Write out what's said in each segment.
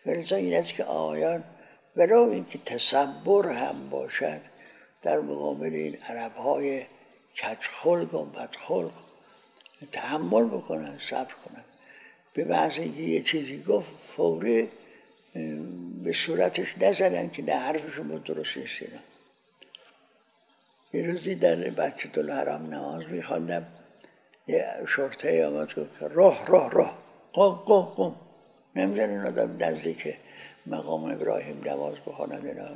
ولذا این است که آیان ولو اینکه تصور هم باشد در مقابل این عرب‌های کج‌خلق و بدخلق تحمل بکنن، صبر کنن. به محض اینکه یه چیزی گفت فوری به صورتش نزدن که نه حرفشون بود درست نیست. یه روزی در بچه الحرام نماز میخواندم، یه شرطه آمد گفت راه قم نمیزن این آدم نزدیک مقام ابراهیم نماز بخواند. اینا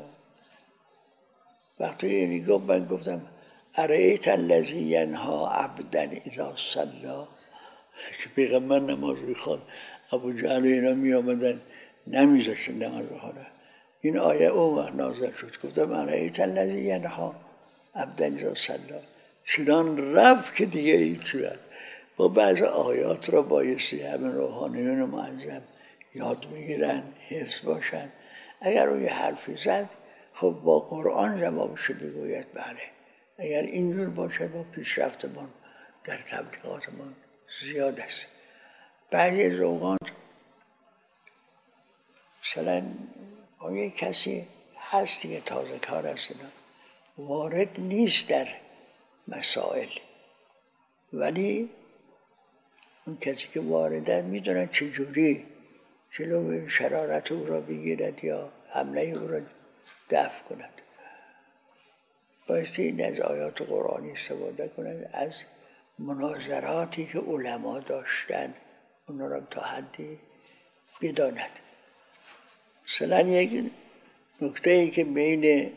وقتی اینی گفت من گفتم ارایت الذی ینها عبدا اذا صلی، که پیغمبر نماز میخواد ابو جهل اینا میامدن نمیذاشتن نماز بخوانن. این آیه اون وقت نازل شد. گفتم ارایت الذی ینها عبدا اذا صلی، چنان رفت که دیگه هیچ وقت. با بعض آیات را بایستی همین روحانیون معظم یاد میگیرن، حفظ باشن. اگر او یه حرفی زد خب با قرآن جوابش بگوید بله. اگر اینجور باشه با پیشرفتمان در تبلیغاتمان زیاد است. بعضی از اوقات مثلا یک کسی هست که تازه کار است وارد نیست در مسائل، ولی اون کسی که وارده میدونه چجوری جلو شرارت او را بگیرد یا حمله او را دفع کند. بایستی این از آیات قرآنی استفاده کند، از مناظراتی که علما داشتن اونا را تا حدی بداند. مثلا یک نکته ای که بین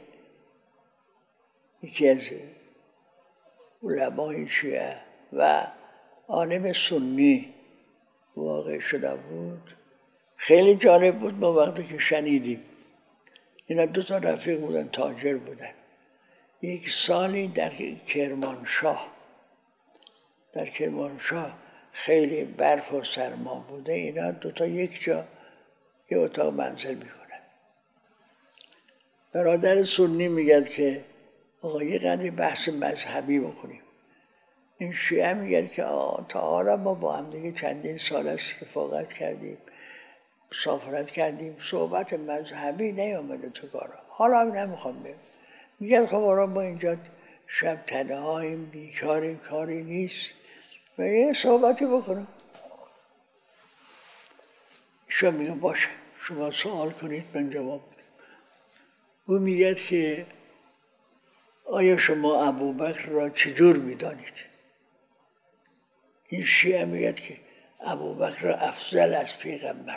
یکی از علمای شیعه و عالم سنی واقع شده بود خیلی جالب بود. ما وقتی که شنیدیم اینا دو تا رفیق بودن، تاجر بودن. یک سالی در کرمانشاه خیلی برف و سرما بوده، اینا دو تا یک جا یه اتاق منزل میکنن. برادر سنی میگه که آقا یه قدری بحث مذهبی بکنیم. این شیعه میگه که تا حالا ما با هم دیگه چندین سال است رفاقت کردیم، مسافرت کردیم، صحبت مذهبی نیامده تو کارا، حالا هم نمیخوام بریم. میگن خب آرام ما اینجا شب تنهاییم، بیکاریم، کاری نیست و یه صحبتی بکنم. شما میگن باشه شما سوال کنید من جواب بدم. او میگه که آیا شما ابوبکر را چجور میدانید؟ این شیعه میگه که ابوبکر را افضل از پیغمبر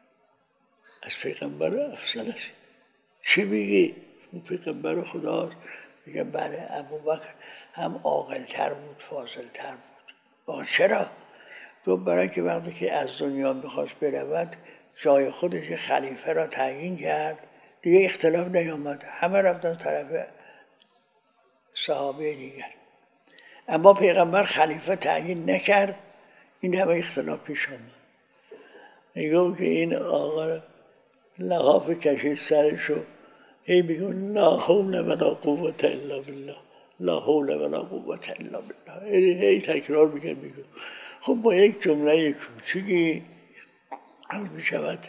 افضل است. چی میگی؟ پیغمبر خداست. میگه بله ابوبکر هم عاقل‌تر بود، فاضل‌تر بود. آقا چرا؟ گفت برای که وقتی که از دنیا میخواست برود جای خودش خلیفه را تعیین کرد، دیگه اختلاف نیامد، همه رفتن طرف صحابه دیگر. اما پیغمبر خلیفه تعیین نکرد، این همه اختلاف پیش آمد. میگم که این آقا لحاف کشید سرشو، هی میگم لا حول ولا قوة الا بالله، لا حول ولا قوة الا بالله. هی تکرار میگم خب با یک جمله کوچیکی حل میشود.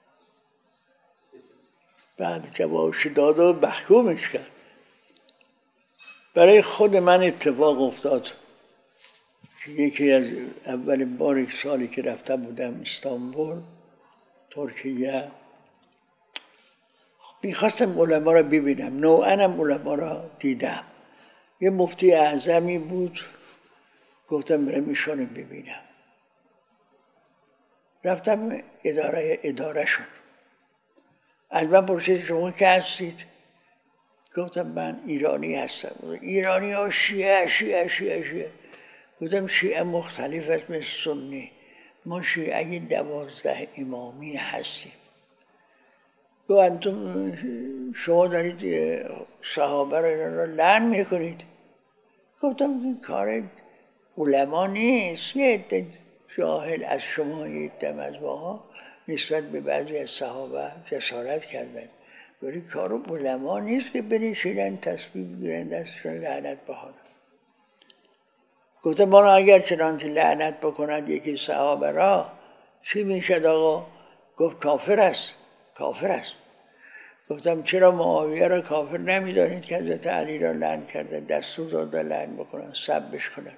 بعد جوابش داد و محکومش کرد. برای خود من اتفاق افتاد که یکی از اولین بار سالی که رفتم بودم استانبول ترکیه، میخواستم علما را ببینم، نوعاً هم علما را دیدم. یه مفتی اعظمی بود، گفتم برم ایشانو ببینم. رفتم اداره شون. از من پرسید شما که هستید؟ گفتم من ایرانی هستم. ایرانی ها شیعه. گفتم شیعه مختلف است مثل سنی، ما شیعه 12 امامی هستیم. گفت شما دارید صحابه را لعن میکنید. گفتم این کار علما نیست، یه عده جاهل از شما، یه عده از ماها نسبت به بعضی از صحابه جسارت کردن، ولی کار علما نیست که بنشینن تسبیح بگیرن دستشون لعنت بخوانن. گفتم ما اگر چنانچه لعنت بکنند یکی صحابه را چی میشد آقا؟ گفت کافر است. کافر است. گفتم چرا معاویه را کافر نمیدانید که حضرت علی را لعن کرده، دستور داده لعن بکنن، سبش کنن؟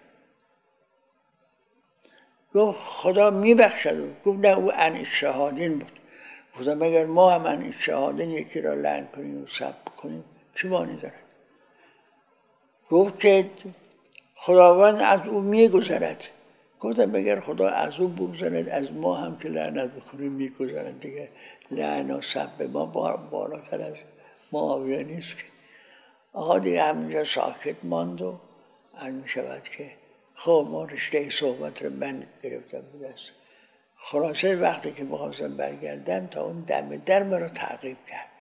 گفت خدا میبخشد. گفت نه او عن اجتهادین بود. گفتم اگر ما هم عن اجتهادین یکی را لعن کنیم و سب کنیم چه معنی دارد؟ گفت که خداوند از او میگذرد. گفتم اگر خدا از او بگذرد از ما هم که لعنت بکنیم میگذرد دیگه. لعن و سب ما بالاتر از معاویه نیست که. آقا دیگه همینجا ساکت ماند و می شود که خب ما رشته صحبت رو بند گرفتم به دست. خلاصه وقتی که بخواستم برگردم تا اون دم در مرا تعقیب کرد.